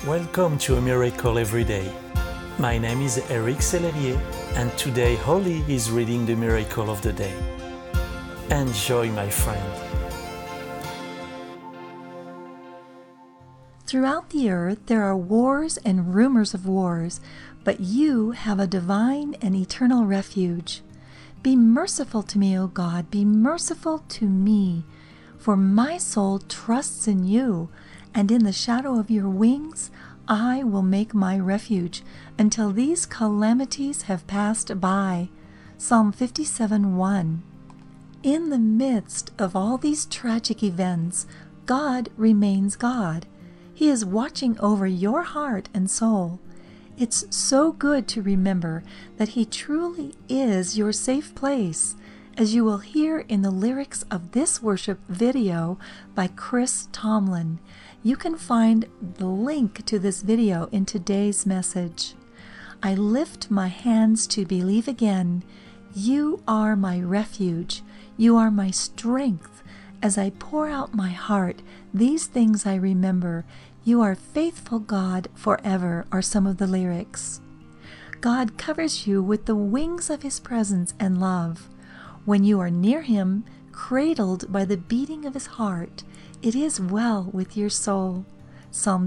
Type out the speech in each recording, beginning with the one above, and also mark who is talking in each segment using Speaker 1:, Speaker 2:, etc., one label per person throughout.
Speaker 1: Welcome to A Miracle Every Day. My name is Eric Sellerier, and today Holly is reading the Miracle of the Day. Enjoy, my friend.
Speaker 2: Throughout the earth there are wars and rumors of wars, but you have a divine and eternal refuge. Be merciful to me, O God, be merciful to me, for my soul trusts in you, and in the shadow of your wings I will make my refuge until these calamities have passed by. Psalm 57:1. In the midst of all these tragic events, God remains God. He is watching over your heart and soul. It's so good to remember that He truly is your safe place, as you will hear in the lyrics of this worship video by Chris Tomlin. You can find the link to this video in today's message. I lift my hands to believe again. You are my refuge. You are my strength. As I pour out my heart, these things I remember. You are faithful, God, forever, are some of the lyrics. God covers you with the wings of His presence and love. When you are near Him, cradled by the beating of His heart, it is well with your soul. Psalm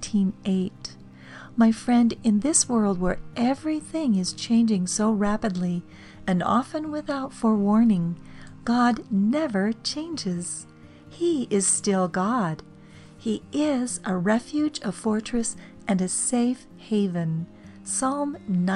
Speaker 2: 17:8. My friend, in this world where everything is changing so rapidly and often without forewarning, God never changes. He is still God. He is a refuge, a fortress, and a safe haven. Psalm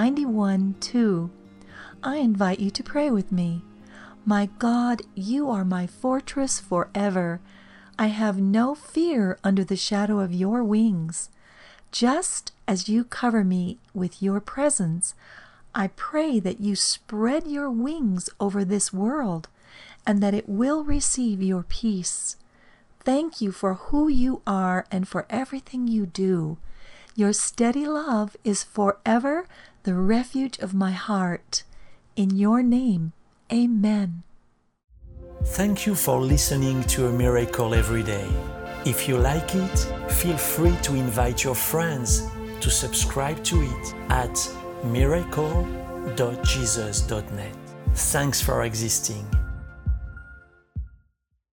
Speaker 2: 91:2. I invite you to pray with me. My God, you are my fortress forever. I have no fear under the shadow of your wings. Just as you cover me with your presence, I pray that you spread your wings over this world and that it will receive your peace. Thank you for who you are and for everything you do. Your steady love is forever the refuge of my heart. In your name, amen.
Speaker 1: Thank you for listening to A Miracle Every Day. If you like it, feel free to invite your friends to subscribe to it at miracle.jesus.net. Thanks for existing.